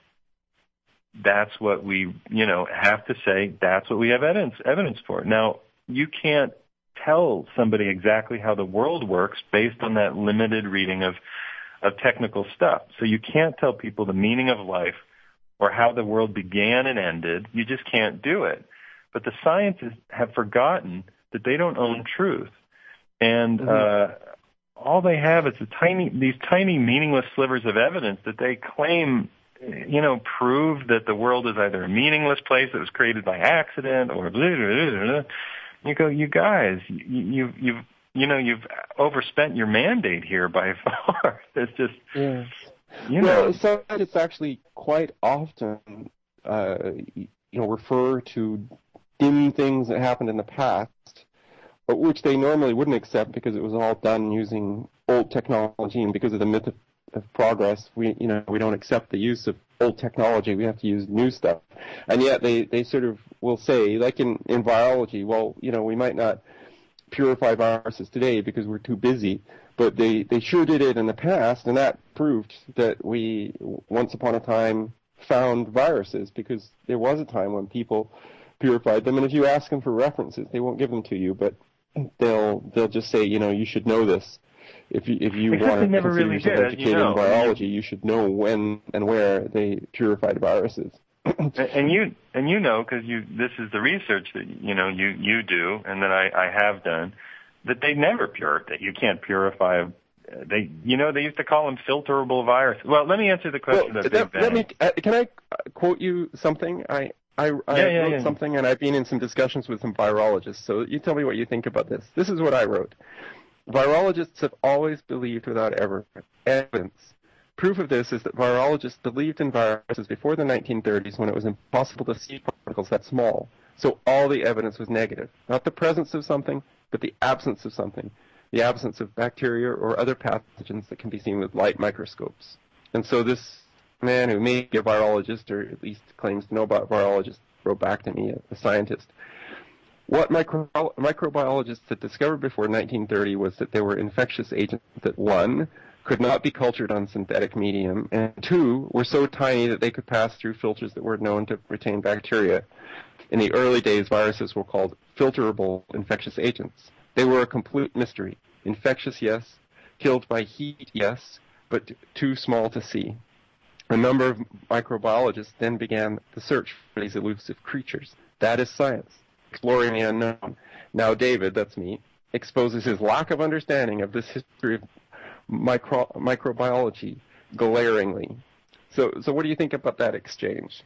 That's what we, you know, have to say, that's what we have evidence, evidence for. Now, you can't tell somebody exactly how the world works based on that limited reading of, of technical stuff. So you can't tell people the meaning of life or how the world began and ended. You just can't do it. But the scientists have forgotten that they don't own truth. And uh, all they have is a tiny, these tiny meaningless slivers of evidence that they claim, you know, prove that the world is either a meaningless place that was created by accident or blah, blah, blah, blah. You go, you guys, you, you, you've, you know, you've overspent your mandate here by far. It's just... Yes. You well, know. scientists actually quite often, uh, you know, refer to dim things that happened in the past, but which they normally wouldn't accept because it was all done using old technology, and because of the myth of, of progress, we, you know, we don't accept the use of old technology. We have to use new stuff, and yet they, they sort of will say, like in, in virology, well, you know, we might not purify viruses today because we're too busy, but they, they sure did it in the past, and that proved that we once upon a time found viruses, because there was a time when people purified them, and if you ask them for references, they won't give them to you, but they'll they'll just say, you know, you should know this. If you if you Except want they to never consider really yourself did, as educated you know. in biology, you should know when and where they purified viruses. And you and you know, because you this is the research that you know you you do and that I, I have done, that they never pure that you can't purify. They you know they used to call them filterable viruses. Well, let me answer the question well, of that, Big Bang. let me, uh, can I quote you something? I I, I Yeah, yeah, wrote yeah. something, and I've been in some discussions with some virologists. So you tell me what you think about this. This is what I wrote. Virologists have always believed without ever evidence. Proof of this is that virologists believed in viruses before the nineteen thirties, when it was impossible to see particles that small. So all the evidence was negative. Not the presence of something, but the absence of something. The absence of bacteria or other pathogens that can be seen with light microscopes. And so this man, who may be a virologist, or at least claims to know about virologists, wrote back to me, a scientist. What micro- microbiologists had discovered before nineteen thirty was that there were infectious agents that, one, could not be cultured on synthetic medium, and two, were so tiny that they could pass through filters that were known to retain bacteria. In the early days, viruses were called filterable infectious agents. They were a complete mystery. Infectious, yes. Killed by heat, yes. But too small to see. A number of microbiologists then began the search for these elusive creatures. That is science, exploring the unknown. Now David, that's me, exposes his lack of understanding of this history of micro, microbiology glaringly. So, so what do you think about that exchange?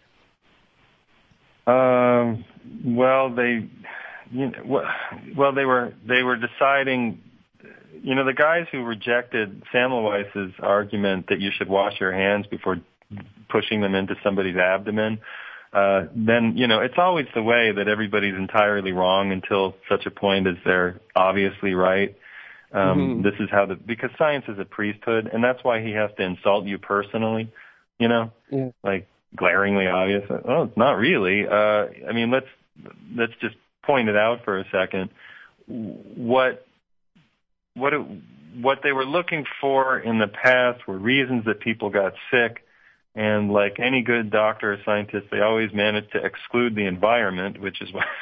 Um, well, they, you know, well, they were they were deciding. You know, the guys who rejected Semmelweis's argument that you should wash your hands before pushing them into somebody's abdomen, uh, then, you know, it's always the way that everybody's entirely wrong until such a point as they're obviously right. Um, mm-hmm. This is how the, because science is a priesthood, and that's why he has to insult you personally, you know, yeah. like glaringly obvious. Oh, it's not really. Uh, I mean, let's, let's just point it out for a second. What, What it, what they were looking for in the past were reasons that people got sick, and like any good doctor or scientist, they always managed to exclude the environment, which is why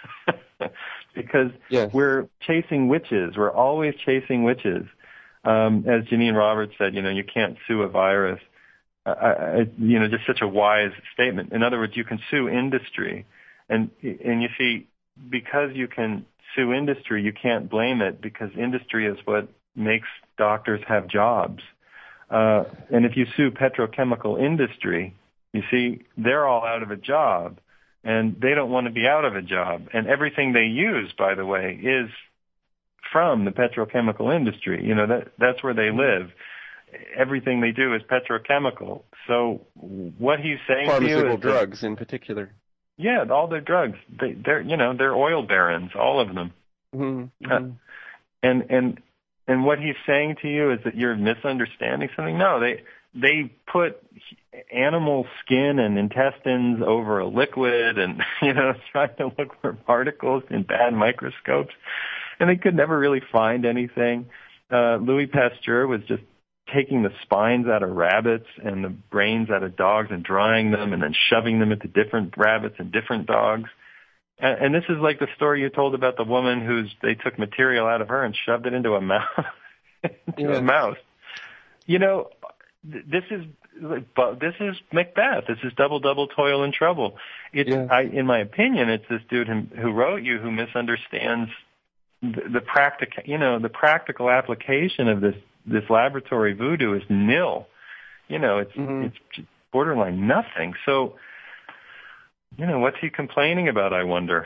because yes. we're chasing witches. We're always chasing witches. Um, as Janine Roberts said, you know, you can't sue a virus. I, I, you know, just such a wise statement. In other words, you can sue industry, and and you see, because you can sue industry, you can't blame it because industry is what makes doctors have jobs. Uh, and if you sue petrochemical industry, you see, they're all out of a job, and they don't want to be out of a job. And everything they use, by the way, is from the petrochemical industry. You know, that that's where they live. Everything they do is petrochemical. So what he's saying to you is pharmaceutical drugs in particular. Yeah, all their drugs. They, they're, you know, they're oil barons, all of them. Mm-hmm. Uh, and and and what he's saying to you is that you're misunderstanding something. No, they they put animal skin and intestines over a liquid, and you know, trying to look for particles in bad microscopes, and they could never really find anything. Uh, Louis Pasteur was just taking the spines out of rabbits and the brains out of dogs and drying them and then shoving them into different rabbits and different dogs. And, and this is like the story you told about the woman who's, they took material out of her and shoved it into a mouse, into yeah. a mouse. You know, this is, this is Macbeth. This is double, double toil and trouble. It's, yeah. I, in my opinion, it's this dude who, who wrote you who misunderstands the, the practical, you know, the practical application of this this laboratory voodoo is nil. You know, it's mm-hmm. it's borderline nothing. So, you know, what's he complaining about, I wonder?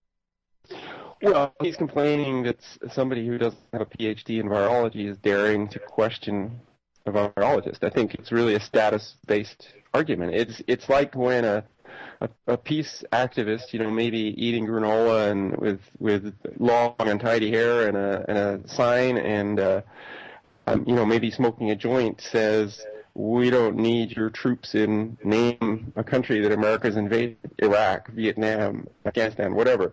Well, he's complaining that somebody who doesn't have a P H D in virology is daring to question a virologist. I think it's really a status-based argument. It's it's like when a a, a peace activist, you know, maybe eating granola and with with long and tidy hair and a and a sign and uh, Um, you know, maybe smoking a joint says, we don't need your troops in, name a country that America's invaded, Iraq, Vietnam, Afghanistan, whatever.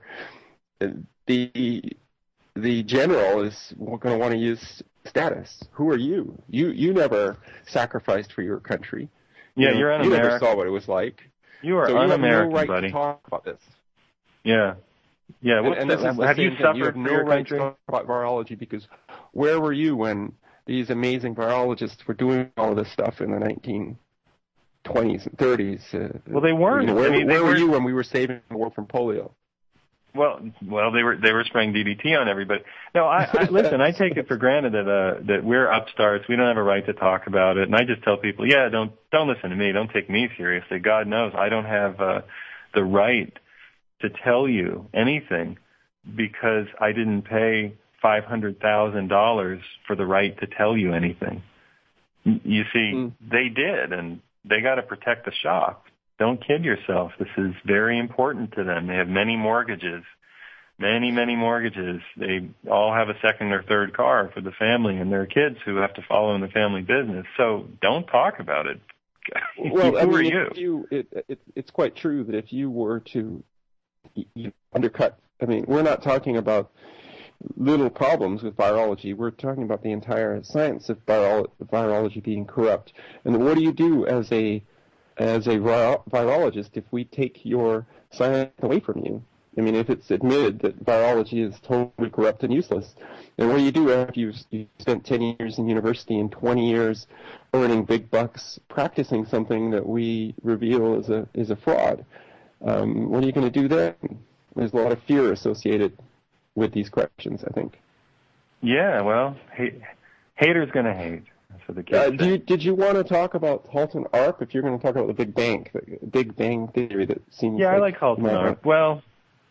The the general is going to want to use status. Who are you? You you never sacrificed for your country. Yeah, you you're know, un-American. You never saw what it was like. You are so un-American, you have no right buddy. to talk about this. Yeah. Yeah, what's and, and that? Have you suffered you have for no your right country? to talk about virology because where were you when these amazing virologists were doing all of this stuff in the nineteen twenties and thirties? Uh, well, they weren't. You know, where I mean, where they were were... you when we were saving the world from polio? Well, well, they were they were spraying D D T on everybody. No, I, I listen. I take it for granted that uh, that we're upstarts. We don't have a right to talk about it, and I just tell people, yeah, don't don't listen to me. Don't take me seriously. God knows I don't have uh, the right to tell you anything because I didn't pay five hundred thousand dollars for the right to tell you anything. You see, mm. they did, and they got to protect the shop. Don't kid yourself. This is very important to them. They have many mortgages, many, many mortgages. They all have a second or third car for the family and their kids who have to follow in the family business. So don't talk about it. Well, who I mean, are you? If you it, it, it's quite true that if you were to you undercut, I mean, we're not talking about little problems with virology. We're talking about the entire science of viro- virology being corrupt. And what do you do as a as a viro- virologist if we take your science away from you? I mean, if it's admitted that biology is totally corrupt and useless, then what do you do after you've, you've spent ten years in university and twenty years earning big bucks practicing something that we reveal is a is a fraud? Um, what are you going to do then? There's a lot of fear associated with these questions, I think. Yeah, well, ha- haters going to hate. That's what the kids Uh, say. do you, did you want to talk about Halton Arp if you're going to talk about the Big Bang, the Big Bang theory that seems Yeah, like I like Halton Arp. Well,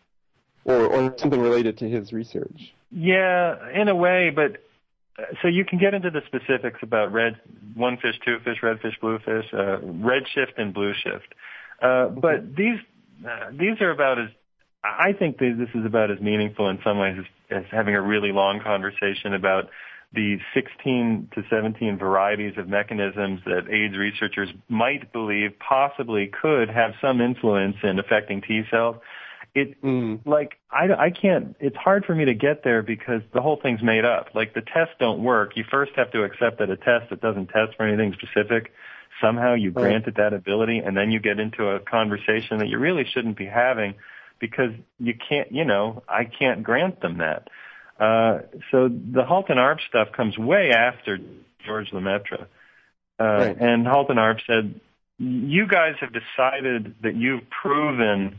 or or something related to his research? yeah, in a way, but uh, so you can get into the specifics about red, one fish, two fish, red fish, blue fish, uh, red shift and blue shift. Uh, but these uh, these are about as I think that this is about as meaningful in some ways as, as having a really long conversation about the sixteen to seventeen varieties of mechanisms that AIDS researchers might believe possibly could have some influence in affecting T cells. It, mm. like, I, I can't, it's hard for me to get there because the whole thing's made up. Like, the tests don't work. You first have to accept that a test that doesn't test for anything specific, somehow you grant it that ability, and then you get into a conversation that you really shouldn't be having because you can't, you know, I can't grant them that. Uh, so the Halton Arp stuff comes way after George Lemaitre. Uh, right. And Halton Arp said, you guys have decided that you've proven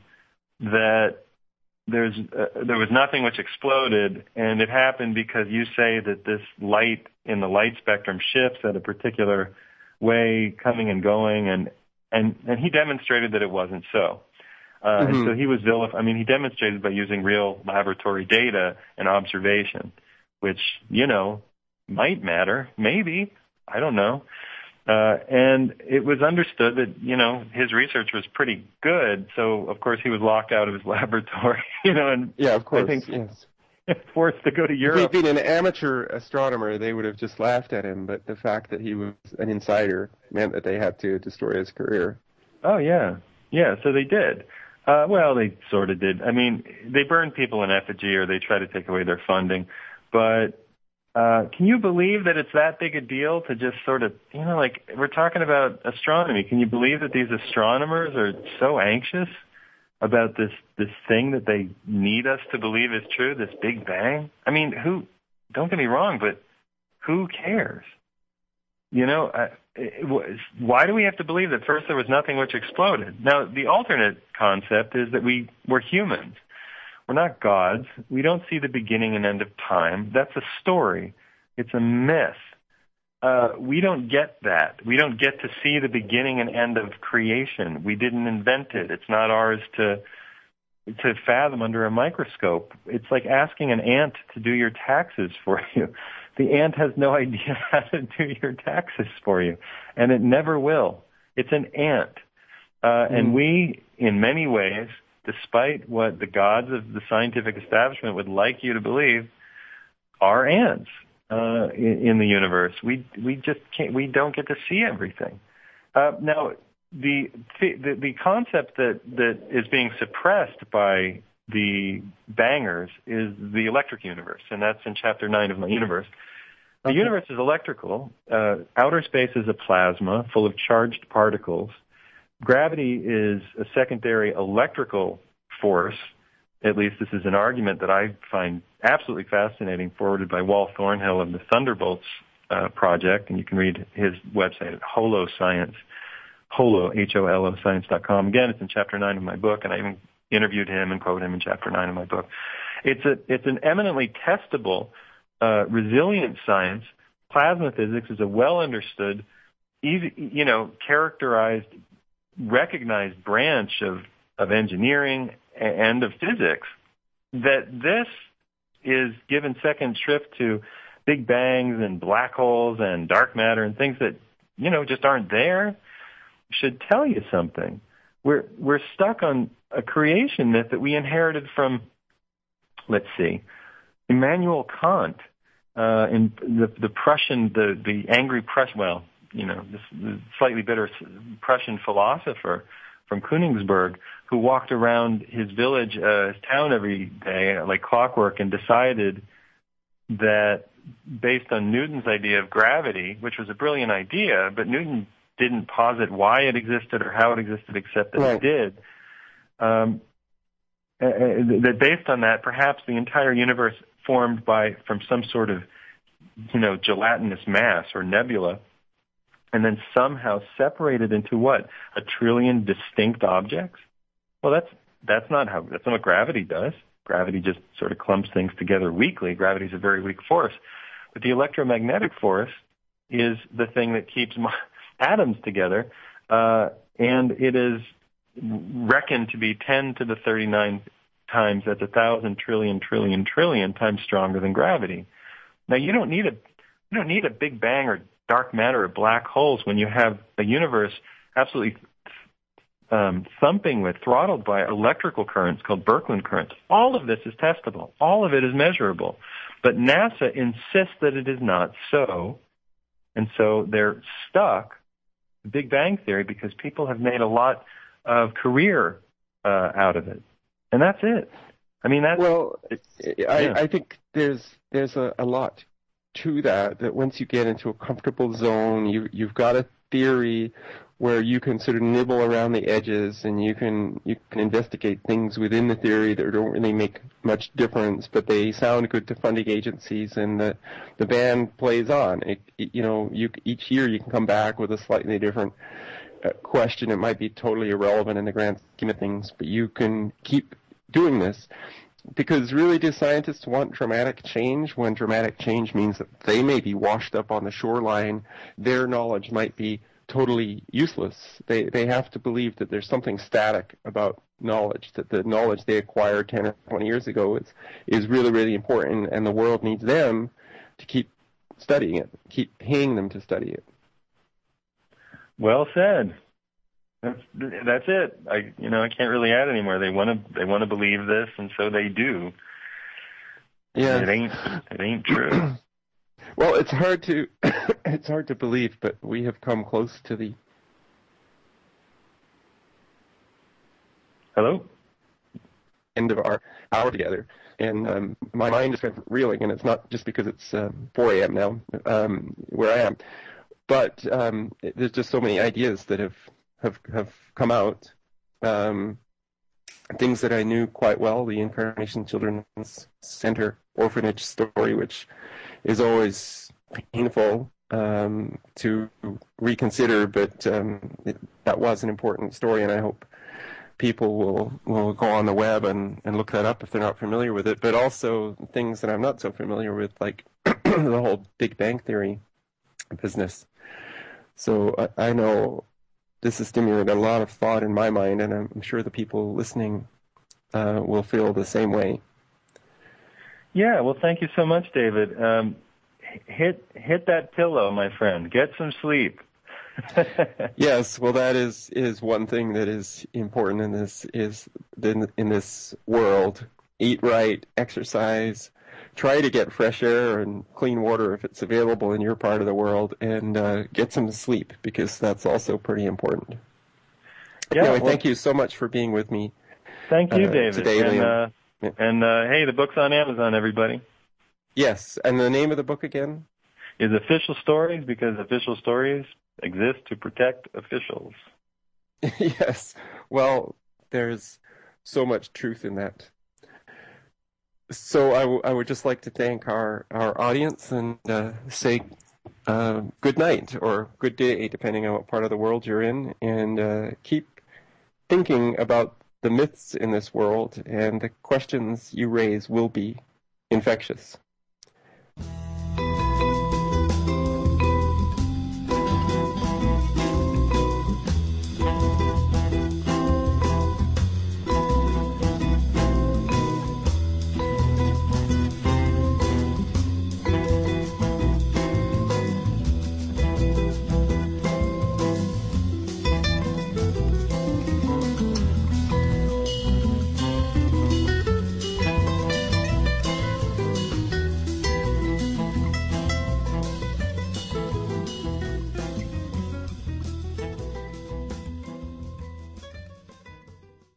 that there's uh, there was nothing which exploded, and it happened because you say that this light in the light spectrum shifts at a particular way, coming and going, and and and he demonstrated that it wasn't so. Uh, mm-hmm. And so he was vilif- I mean, he demonstrated by using real laboratory data and observation, which, you know, might matter, maybe, I don't know. Uh, and it was understood that, you know, his research was pretty good. So, of course, he was locked out of his laboratory, you know, and yeah, of course, I think yes. forced to go to Europe. If he'd been an amateur astronomer, they would have just laughed at him. But the fact that he was an insider meant that they had to destroy his career. Oh, yeah. Yeah, so they did. Uh, well, they sort of did. I mean, they burned people in effigy or they tried to take away their funding. But Uh, can you believe that it's that big a deal to just sort of, you know, like we're talking about astronomy. Can you believe that these astronomers are so anxious about this, this thing that they need us to believe is true, this Big Bang? I mean, who, don't get me wrong, but who cares? You know, uh, it was, why do we have to believe that first there was nothing which exploded? Now, the alternate concept is that we were humans. We're not gods. We don't see the beginning and end of time. That's a story. It's a myth. Uh, we don't get that. We don't get to see the beginning and end of creation. We didn't invent it. It's not ours to to fathom under a microscope. It's like asking an ant to do your taxes for you. The ant has no idea how to do your taxes for you, and it never will. It's an ant. Uh, mm. And we, in many ways, despite what the gods of the scientific establishment would like you to believe, are ants uh, in, in the universe. We we just can't. We don't get to see everything. Uh, now, the, the the concept that that is being suppressed by the bangers is the electric universe, and that's in chapter nine of my universe. The okay. universe is electrical. Uh, outer space is a plasma full of charged particles. Gravity is a secondary electrical force. At least this is an argument that I find absolutely fascinating, forwarded by Wal Thornhill of the Thunderbolts uh, project, and you can read his website at Holo Science, Holo, H O L O, science dot com. Again, it's in chapter nine of my book, and I even interviewed him and quote him in chapter nine of my book. It's a it's an eminently testable, uh, resilient science. Plasma physics is a well understood, easy, you know, characterized, recognized branch of, of engineering and of physics. That this is given second shrift to big bangs and black holes and dark matter and things that, you know, just aren't there should tell you something. We're we're stuck on a creation myth that we inherited from, let's see, Immanuel Kant, uh, in the the Prussian, the the angry Prussian, well, you know, this, this slightly bitter Prussian philosopher from Königsberg, who walked around his village, uh, his town every day like clockwork, and decided that based on Newton's idea of gravity, which was a brilliant idea, but Newton didn't posit why it existed or how it existed, except that right. it did. Um, uh, that based on that, perhaps the entire universe formed by from some sort of, you know, gelatinous mass or nebula, and then somehow separated into what? A trillion distinct objects? Well, that's that's not how that's not what gravity does. Gravity just sort of clumps things together weakly. Gravity is a very weak force. But the electromagnetic force is the thing that keeps atoms together, uh, and it is reckoned to be ten to the thirty-nine times, that's a thousand trillion trillion trillion times stronger than gravity. Now, you don't need a you don't need a Big Bang or dark matter or black holes when you have a universe absolutely um, thumping with, throttled by electrical currents called Birkeland currents. All of this is testable. All of it is measurable. But NASA insists that it is not so, and so they're stuck with Big Bang theory because people have made a lot of career uh, out of it, and that's it. I mean, that's well. I, yeah. I think there's there's a, a lot to that. That once you get into a comfortable zone, you you've got a theory where you can sort of nibble around the edges, and you can you can investigate things within the theory that don't really make much difference, but they sound good to funding agencies, and the the band plays on. It, it, you know, you each year you can come back with a slightly different uh, question. It might be totally irrelevant in the grand scheme of things, but you can keep doing this. Because really, do scientists want dramatic change when dramatic change means that they may be washed up on the shoreline? Their knowledge might be totally useless. They they have to believe that there's something static about knowledge, that the knowledge they acquired ten or twenty years ago is, is really, really important, and the world needs them to keep studying it, keep paying them to study it. Well said. That's that's it. I you know I can't really add anymore. They want to they want to believe this, and so they do. Yeah, it ain't it ain't true. Well, it's hard to it's hard to believe, but we have come close to the hello end of our hour together, and um, my mind is kind of reeling, and it's not just because it's um, four a.m. now um, where I am, but um, it, there's just so many ideas that have. have have come out, um, things that I knew quite well, the Incarnation Children's Center orphanage story, which is always painful um, to reconsider, but um, it, that was an important story, and I hope people will, will go on the web and, and look that up if they're not familiar with it, but also things that I'm not so familiar with, like the whole Big Bang Theory business. So I, I know this has stimulated a lot of thought in my mind, and I'm sure the people listening uh, will feel the same way. Yeah, well, thank you so much, David. Um, hit hit that pillow, my friend. Get some sleep. Yes, well, that is, is one thing that is important in this is in, in this world. Eat right, exercise, try to get fresh air and clean water if it's available in your part of the world, and uh, get some sleep, because that's also pretty important. Yeah, anyway, well, thank you so much for being with me. Thank you, uh, David. Today, and Liam. uh, yeah. and uh, hey, the book's on Amazon, everybody. Yes, and the name of the book again? Is Official Stories, because official stories exist to protect officials. Yes, well, there's so much truth in that. So I, w- I would just like to thank our, our audience and uh, say uh, good night or good day, depending on what part of the world you're in, and uh, keep thinking about the myths in this world, and the questions you raise will be infectious.